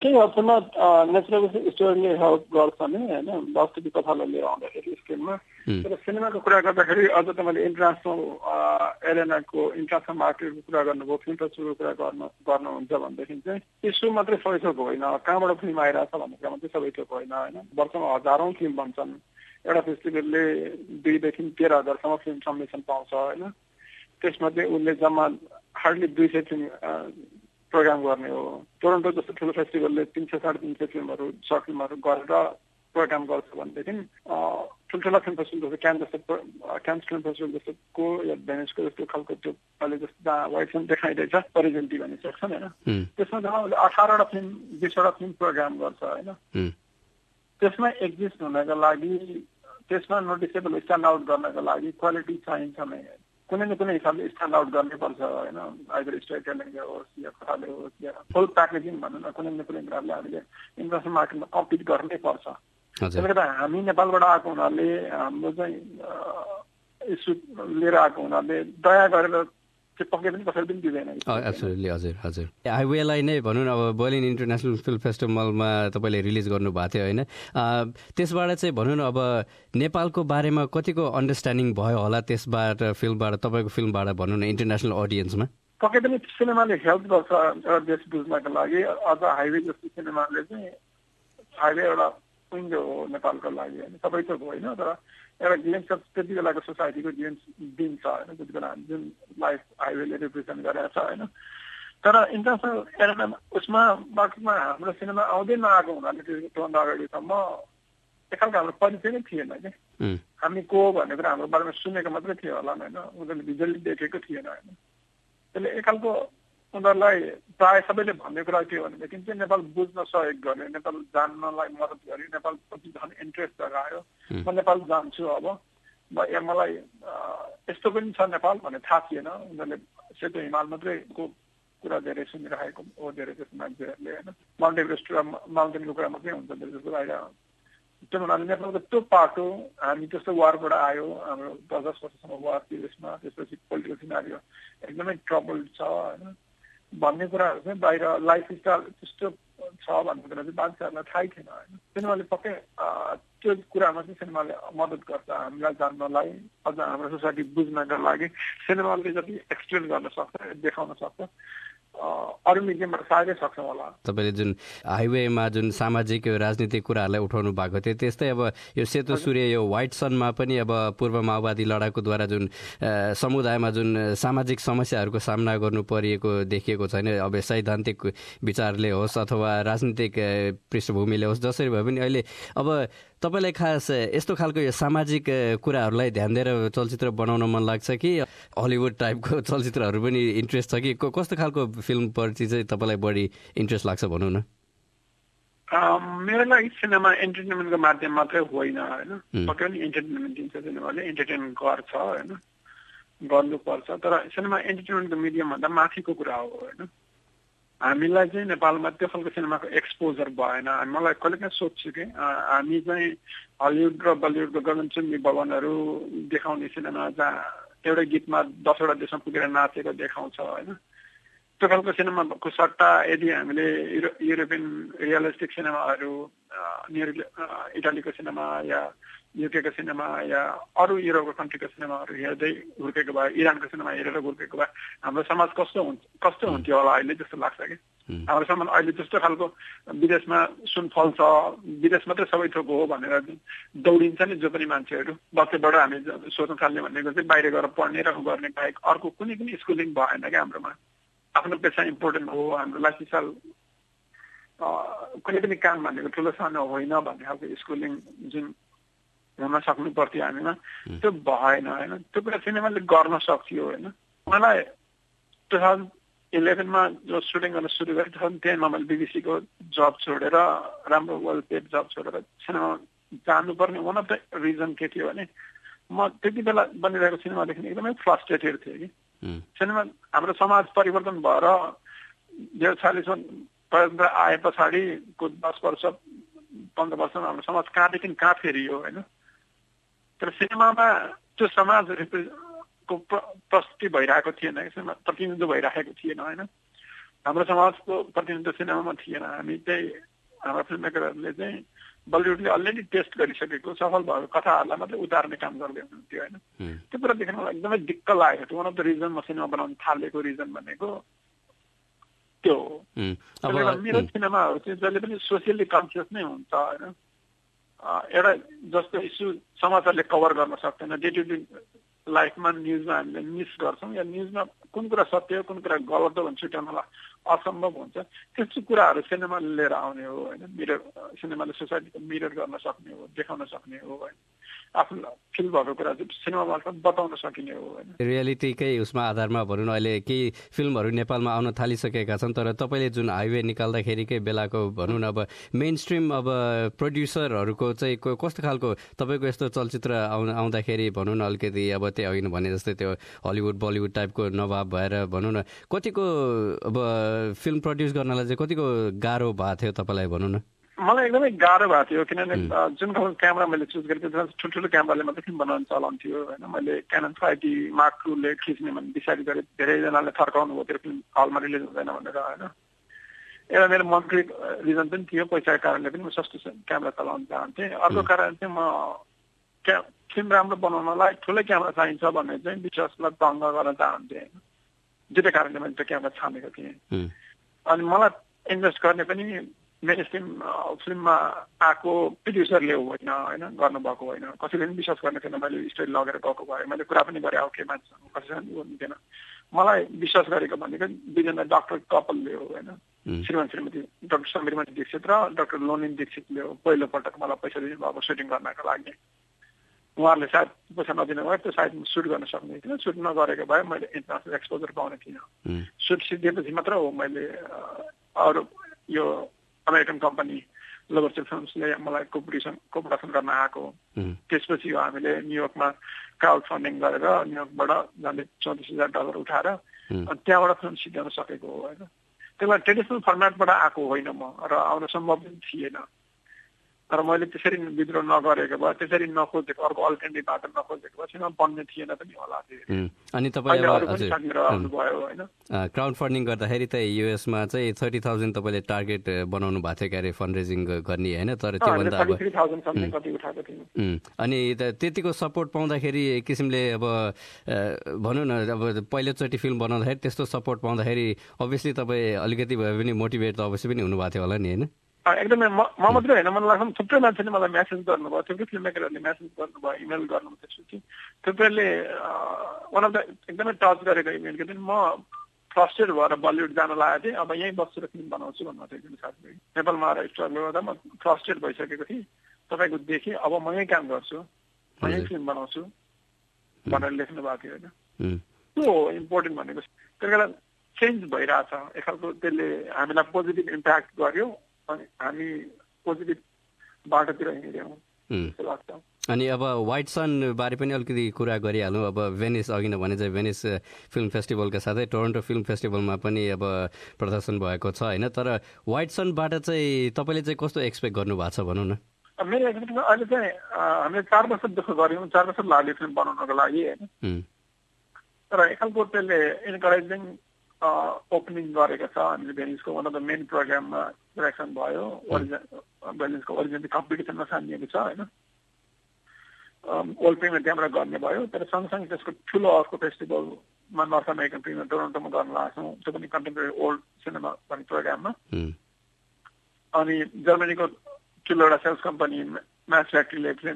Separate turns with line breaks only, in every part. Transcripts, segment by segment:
केही हदसम्म natural स्टोरीले help गर्छ नि होइन वास्तविक कथालाई लिएर आउँदाखेरि स्क्रिनमा तर सिनेमाको कुरा गर्दाखेरि अझ तपाईँले इन्टरनेसनल एरेनाको इन्टरनेसनल मार्केटको कुरा गर्नुभयो फिल्म फेस्टिभलको कुरा गर्नुहुन्छ भनेदेखि चाहिँ इस्यु मात्रै सबै थोक होइन कहाँबाट फिल्म आइरहेछ भन्ने कुरा मात्रै सबै थोक होइन होइन वर्षमा हजारौँ फिल्म बन्छन् एउटा फेस्टिभलले 2,000 देखि 13,000सम्म फिल्म सब्मिसन पाउँछ होइन त्यसमध्ये उसले जम्मा हार्डली 200 फिल्म प्रोग्राम गर्ने हो टोरन्टो जस्तो ठुलो फेस्टिभलले 300-350 फिल्महरू सर्ट फिल्महरू गरेर प्रोग्राम गर्छ भनेदेखि ठुल्ठुला फिल्म फेस्टिभल जस्तो क्यान्स फिल्म फेस्टिभल जस्तोको या भेनिसको जस्तो खालको त्यो अहिले जस्तो जहाँ वाइट फिल्म देखाइरहेछ ओरिजिनलिटी भन्ने सेक्सन होइन त्यसमा जहाँ उसले 18वटा फिल्म 20वटा फिल्म प्रोग्राम गर्छ होइन त्यसमा एक्जिस्ट हुनको लागि त्यसमा नोटिसेबल स्ट्यान्ड आउट गर्नको लागि क्वालिटी चाहिन्छ नै कुनै न कुनै हिसाबले स्ट्यान्ड आउट गर्नैपर्छ होइन आइदर स्टोरी टेलिङले होस् या कथाले होस् या फुल प्याकेजिङ भनौँ न कुनै न कुनै कुराले हामीले इन्टरनेसनल मार्केटमा कम्पिट गर्नै पर्छ त्यसले गर्दा हामी नेपालबाट आएको हुनाले हाम्रो चाहिँ इस्यु लिएर आएको हुनाले दया गरेर पक्कै पनि कसैले पनि दिँदैन
एब्सोल्युटली हजुर हजुर हाइवेलाई नै भनौँ न अब बर्लिन इन्टरनेसनल फिल्म फेस्टिभलमा तपाईँले रिलिज गर्नुभएको थियो होइन त्यसबाट चाहिँ भनौँ न अब नेपालको बारेमा कतिको अन्डरस्ट्यान्डिङ भयो होला त्यसबाट फिल्मबाट तपाईँको फिल्मबाट भनौँ न इन्टरनेसनल अडियन्समा
पक्कै पनि सिनेमाले हेल्प गर्छ एउटा देश बुझ्नको लागि अझ हाइवे जस्तो सिनेमाले चाहिँ हाइवे एउटा विन्डो हो नेपालको लागि होइन सबै थोक होइन तर एउटा ग्लिम्स अफ त्यति बेलाको सोसाइटीको ग्लिम्स दिन्छ होइन त्यति बेला जुन लाइफ हाइवेले रिप्रेजेन्ट गरेको छ होइन तर इन्टरनेसनल एरियामा उसमा मार्केटमा हाम्रो सिनेमा आउँदै नआएको हुनाले त्योभन्दा अगाडिसम्म एक खालको हाम्रो परिचय नै थिएन कि हामी को भन्ने कुरा हाम्रो बारेमा सुनेको मात्रै थियो होला होइन उनीहरूले भिजुअली देखेको थिएन होइन त्यसले एक खालको उनीहरूलाई प्रायः सबैले भन्ने कुरा के हो भनेदेखि चाहिँ नेपाल बुझ्न सहयोग गर्यो नेपाल जान्नलाई मद्दत गर्यो नेपालप्रति झन् इन्ट्रेस्ट जगायो म नेपाल जान्छु अब या मलाई यस्तो पनि छ नेपाल भन्ने थाहा थिएन उनीहरूले सेतो हिमाल मात्रैको कुरा धेरै सुनिरहेको हो धेरै जस्तो मान्छेहरूले होइन माउन्ट एभरेस्ट र माउन्टेनको कुरा मात्रै हुन्छ धेरै जस्तो बाहिर त्यो हुनाले नेपालको त्यो पाटो हामी त्यस्तो वारबाट आयो हाम्रो 10 वर्षसम्म वार थियो यसमा त्यसपछि पोलिटिकल सिनारियो एकदमै ट्रबल्ड छ होइन भन्ने कुराहरू चाहिँ बाहिर लाइफस्टाइल त्यस्तो छ भन्ने कुरा चाहिँ मान्छेहरूलाई थाहै थिएन होइन सिनेमाले पक्कै त्यो कुरामा चाहिँ सिनेमाले मद्दत गर्छ हामीलाई जान्नलाई अझ हाम्रो सोसाइटी बुझ्नका लागि सिनेमाले जति एक्सप्लेन गर्न सक्छ देखाउन सक्छ अरू मिडियमबाट सायदै सक्छौँ होला
तपाईँले जुन हाइवेमा जुन सामाजिक राजनीतिक कुराहरूलाई उठाउनु भएको थियो त्यस्तै अब यो सेतो सूर्य यो व्हाइट सनमा पनि अब पूर्व माओवादी लडाकुद्वारा जुन समुदायमा जुन सामाजिक समस्याहरूको सामना गर्नु परिएको देखिएको छैन अब सैद्धान्तिक विचारले होस् अथवा राजनीतिक पृष्ठभूमिले होस् जसरी भए पनि अहिले अब तपाईँलाई खास यस्तो खालको यो सामाजिक कुराहरूलाई ध्यान दिएर चलचित्र बनाउन मन लाग्छ कि हलिउड टाइपको चलचित्रहरू पनि इन्ट्रेस्ट छ कि कस्तो खालको फिल्मप्रति चाहिँ तपाईँलाई बढी इन्ट्रेस्ट लाग्छ भनौँ न
मेरो लागि सिनेमा इन्टरटेनमेन्टको माध्यम मात्रै होइन होइन पक्कै पनि इन्टरटेनमेन्ट दिन्छ सिनेमाले इन्टरटेन गर्छ होइन गर्नुपर्छ तर सिनेमा इन्टरटेनमेन्टको मिडियमभन्दा माथिको कुरा हो होइन हामीलाई चाहिँ नेपालमा त्यो खालको सिनेमाको एक्सपोजर भएन मलाई कहिले काहीँ सोध्छु कि हामी चाहिँ हलिउड र बलिउडको गगनचुम्बी भवनहरू देखाउने सिनेमा जहाँ एउटै गीतमा 10वटा देशमा पुगेर नाचेको देखाउँछ होइन त्यो खालको सिनेमाको सट्टा यदि हामीले युरोपियन रियलिस्टिक सिनेमाहरू इटालीको सिनेमा या युकेको सिनेमा या अरू युरोपको कन्ट्रीको सिनेमाहरू हेर्दै हुर्केको भए इरानको सिनेमा हेरेर हुर्केको भए हाम्रो समाज कस्तो हुन्थ्यो होला अहिले जस्तो लाग्छ कि हाम्रो समाज अहिले जस्तो खालको विदेशमा सुन फल्छ विदेश मात्रै सबै थोक हो भनेर दौडिन्छ नि जो पनि मान्छेहरू बच्चाबाट हामी सोच्न थाल्ने भनेको चाहिँ बाहिर गएर पढ्ने र गर्ने बाहेक अर्को कुनै पनि स्कुलिङ भएन क्या हाम्रोमा आफ्नो पेसा इम्पोर्टेन्ट हो हाम्रो लाइफस्टाइल कुनै पनि काम भनेको ठुलो सानो होइन भन्ने खालको स्कुलिङ जुन हुन सक्नु पर्थ्यो हामीमा त्यो भएन होइन त्यो कुरा सिनेमाले गर्न सक्थ्यो होइन मलाई 2011मा जो सुटिङ गर्न सुरु गरेँ 2010मा मैले बिबिसीको जब छोडेर राम्रो वेल पेड जब छोडेर सिनेमा जानुपर्ने वान अफ द रिजन के थियो भने म त्यति बेला बनिरहेको सिनेमादेखि एकदमै फ्रस्ट्रेटेड थिएँ कि सिनेमा हाम्रो समाज परिवर्तन भएर 2040मा प्रजातन्त्र आए पछाडिको 10 वर्ष 15 वर्षमा हाम्रो समाज कहाँदेखि कहाँ फेरियो होइन तर सिनेमामा त्यो समाजको प्रस्तुति भइरहेको थिएन प्रतिनिधित्व भइरहेको थिएन होइन हाम्रो समाजको प्रतिनिधित्व सिनेमामा थिएन। हामी चाहिँ हाम्रो फिल्म मेकरहरूले चाहिँ बलिउडले अलरेडी टेस्ट गरिसकेको सफल भएको कथाहरूलाई मात्रै उतार्ने काम गर्दै हुनुहुन्थ्यो होइन। त्यो कुरा देख्न मलाई एकदमै दिक्क लागेको थियो। वान अफ द रिजन म सिनेमा बनाउन थालेको रिजन भनेको त्यो हो। मेरो सिनेमाहरू चाहिँ जहिले पनि सोसियली कन्सियस नै हुन्छ होइन। एउटा जस्तो इस्यु समाचारले कभर गर्न सक्दैन, डे टु डे लाइफमा न्युजमा हामीले मिस गर्छौँ या न्युजमा कुन कुरा सत्य हो कुन कुरा गलत हो भने छुट्याउनलाई असम्भव हुन्छ। त्यस्तो कुराहरू सिनेमाले लिएर आउने हो होइन। मिरर सिनेमाले सोसाइटीको मिरर गर्न सक्ने हो, देखाउन सक्ने हो होइन। आफ्नो फिल भएको कुरा चाहिँ सिनेमा मार्फत बताउन सकिने हो होइन।
रियालिटीकै उसमा आधारमा भनौँ न, अहिले केही फिल्महरू नेपालमा आउन थालिसकेका छन्, तर तपाईँले जुन हाइवे निकाल्दाखेरिकै बेलाको भनौँ न अब मेन स्ट्रिम अब प्रड्युसरहरूको चाहिँ कस्तो खालको तपाईँको यस्तो चलचित्र आउँदाखेरि भनौँ न अलिकति अब त्यही अघि भने जस्तै त्यो हलिउड बलिउड टाइपको नवाब भएर भनौँ न कतिको अब फिल्म प्रड्युस गर्नलाई चाहिँ कतिको गाह्रो भएको थियो तपाईँलाई भनौँ न?
मलाई एकदमै गाह्रो भएको थियो किनभने जुन खालको क्यामेरा मैले चुज गरेको थिएँ ठुल्ठुलो क्यामेराले मात्रै फिल्म बनाउन चलाउनु थियो होइन। मैले क्यानन 5D Mark II ले खिच्ने भने डिसाइड गरेँ। धेरैजनाले थर्काउनु भयो त्यो फिल्म हलमा रिलिज हुँदैन भनेर होइन। एउटा मेरो मन्थली रिजन पनि थियो, पैसाको कारणले पनि म सस्तो क्यामेरा चलाउन चाहन्थेँ। अर्को कारण चाहिँ म फिल्म राम्रो बनाउनलाई ठुलै क्यामेरा चाहिन्छ भन्ने चाहिँ विश्वासलाई भङ्ग गर्न चाहन्थेँ होइन। दुईटै कारणले मैले त्यो क्यामेरा छानेको थिएँ। अनि मलाई इन्भेस्ट गर्ने पनि मेन स्ट्रिम फिल्ममा आएको प्रड्युसरले होइन होइन गर्नुभएको होइन। कसैले पनि विश्वास गर्ने थिएन। मैले स्टोरी लगेर गएको भए मैले कुरा पनि गरेँ के मान्छेसँग कसैसँग गर्नु थिएन। मलाई विश्वास गरेको भनेको दुईजना डक्टर कपालले हो होइन। श्रीमान श्रीमती डाक्टर समीरमणि दीक्षित र डाक्टर लोनिन दीक्षितले हो पहिलोपटक मलाई पैसा दिनुभएको सुटिङ गर्नको लागि। उहाँहरूले सायद पैसा नदिनु भए त्यो सायद सुट गर्न सक्ने थिएन। सुट नगरेको भए मैले इन्टरनेसनल एक्सपोजर पाउने थिइनँ। सुट सिद्धिएपछि मात्र हो मैले अरू यो अमेरिकन कम्पनी लोभरसेल फिल्म्सले मलाई कोअपरेसन गर्न आएको। त्यसपछि हामीले न्युयोर्कमा क्राउड फन्डिङ गरेर न्युयोर्कबाट झन्डै $34,000 उठाएर त्यहाँबाट फिल्म सिद्ध्याउन सकेको हो होइन। त्यही भएर ट्रेडिसनल फर्मेटबाट आएको होइन म र आउन सम्भव पनि थिएन। तर मैले त्यसरी विद्रोह नगरेको भए त्यसरी नखोजेको अर्को अल्टरनेटिभ बाटो नखोजेको भए सिनेमा बन्ने थिएन पनि होला।
अनि तपाईँ
भयो होइन।
क्राउड फन्डिङ गर्दाखेरि त युएसमा चाहिँ 30,000 तपाईँले टार्गेट बनाउनु भएको थियो क्यारे फन्ड रेजिङ गर्ने होइन। तर त्योभन्दा अनि त्यतिको सपोर्ट पाउँदाखेरि एक किसिमले अब भनौँ न अब पहिलोचोटि फिल्म बनाउँदाखेरि त्यस्तो सपोर्ट पाउँदाखेरि अभियसली तपाईँ अलिकति भए पनि मोटिभेट त अवश्य पनि हुनुभएको थियो होला नि होइन?
एकदमै म मात्रै होइन मलाई लाग्छ थुप्रै मान्छेले मलाई म्यासेज गर्नुभयो, थुप्रै फिल्म मेकरहरूले म्यासेज गर्नुभयो, इमेल गर्नुभयो। त्यसपछि थुप्रैले वान अफ द एकदमै टच गरेको इमेल के दिन म फ्रस्टेड भएर बलिउड जान लागेको थिएँ, अब यहीँ बसेर फिल्म बनाउँछु भन्नुभएको थियो एकजना साथीले। नेपालमा आएर स्ट्रगल गर्दा म फ्रस्टेड भइसकेको थिएँ, तपाईँको देखेँ अब म यहीँ काम गर्छु, म यहीँ फिल्म बनाउँछु भनेर लेख्नु भएको थियो होइन। त्यो हो इम्पोर्टेन्ट भनेको। त्यही कारण चेन्ज भइरहेछ एक खालको। त्यसले हामीलाई पोजिटिभ इम्प्याक्ट गर्यो अनि हामी पोजिटिभ बाटोतिर हिँड्यौँ जस्तो लाग्छ।
अनि अब व्हाइट सन बारे पनि अलिकति कुरा गरिहालौँ। अब भेनिस अघि नै भने चाहिँ भेनिस फिल्म फेस्टिभलका साथै टोरन्टो फिल्म फेस्टिभलमा पनि अब प्रदर्शन भएको छ होइन। तर व्हाइट सनबाट चाहिँ तपाईँले चाहिँ कस्तो एक्सपेक्ट गर्नु भएको छ भनौँ न?
मेरो एक्सपेक्टेसन अहिले चाहिँ हामीले 4 वर्ष दुःख गऱ्यौँ, 4 वर्ष लाग्यो फिल्म बनाउनको लागि होइन। तर एक खालको त्यसले इन्करेजिङ ओपनिङ गरेको छ। हामीले भेनिसको वान अफ द मेन प्रोग्राममा सिलेक्सन भयो। भेनिसको ओरिजिनल कम्पिटिसनमा छानिएको छ होइन। वर्ल्ड प्रिमियर त्यहाँबाट गर्ने भयो। तर सँगसँगै त्यसको ठुलो अर्को फेस्टिभलमा नर्थ अमेरिकन प्रिमियर टोरन्टोमा गर्न लागेको छौँ, त्यो पनि कन्टेम्पोरेरी ओल्ड सिनेमा भन्ने प्रोग्राममा। अनि जर्मनीको ठुलो एउटा सेल्स कम्पनी म्याच फ्याक्ट्रीले फिल्म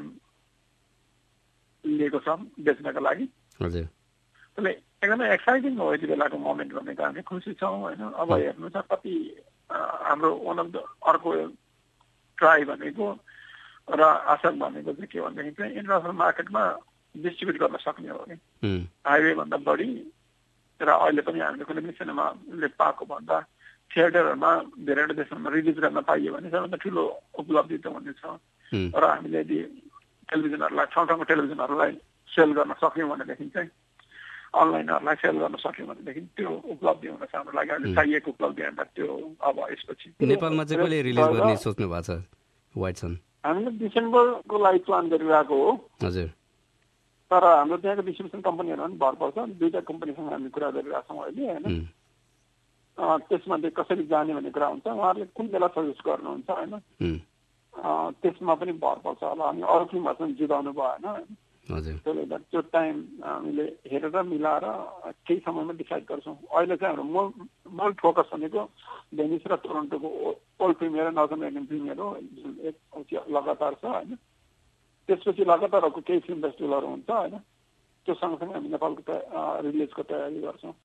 लिएको छ बेच्नको लागि। त्यसले एकदमै एक्साइटिङ हो यति बेलाको मोमेन्ट भनेको। हामी खुसी छौँ होइन। अब हेर्नु छ कति हाम्रो वान अफ द अर्को ट्राई भनेको र आशा भनेको चाहिँ के भनेदेखि चाहिँ इन्टरनेसनल मार्केटमा डिस्ट्रिब्युट गर्न सक्ने हो कि हाइवे भन्दा बढी। र अहिले पनि हामीले कुनै पनि सिनेमाले पाएको भन्दा थिएटरहरूमा धेरैवटा देशमा रिलिज गर्न पाइयो भने सबैभन्दा ठुलो उपलब्धि त हुनेछ। र हामीले यदि टेलिभिजनहरूलाई ठाउँ ठाउँको टेलिभिजनहरूलाई सेल गर्न सक्यौँ भनेदेखि चाहिँ अनलाइनहरूलाई सेल गर्न सक्यौँ भनेदेखि त्यो उपलब्धि हुन छ हाम्रो लागि। अहिले चाहिएको उपलब्धि हामीलाई त्यो अब यसपछि।
नेपालमा चाहिँ कहिले रिलिज गर्ने सोच्नु भएको छ व्हाइट सन?
हामीले डिसेम्बरको लागि प्लान गरिरहेको हो।
हजुर।
तर हाम्रो त्यहाँको डिस्ट्रिब्युसन कम्पनीहरू पनि भर पर्छ। 2टा कम्पनीसँग हामी कुरा गरिरहेको छौँ अहिले होइन। त्यसमध्ये कसरी जाने भन्ने कुरा हुन्छ, उहाँहरूले कुन बेला सजेस्ट गर्नुहुन्छ होइन, त्यसमा पनि भर पर्छ होला। अनि अरू फिल्महरूसँग जिताउनु भएन होइन, त्यसले गर्दा त्यो टाइम हामीले हेरेर मिलाएर केही समयमा डिसाइड गर्छौँ। अहिले चाहिँ हाम्रो मूल फोकस भनेको भेनिस र टोरन्टोको ओल्ड प्रिमियर र नर्थ अमेरिकन प्रिमियर हो, जुन एक लगातार छ होइन। त्यसपछि लगातार केही फिल्म फेस्टिभलहरू हुन्छ होइन, त्यो सँगसँगै हामी नेपालको रिलिजको तयारी गर्छौँ।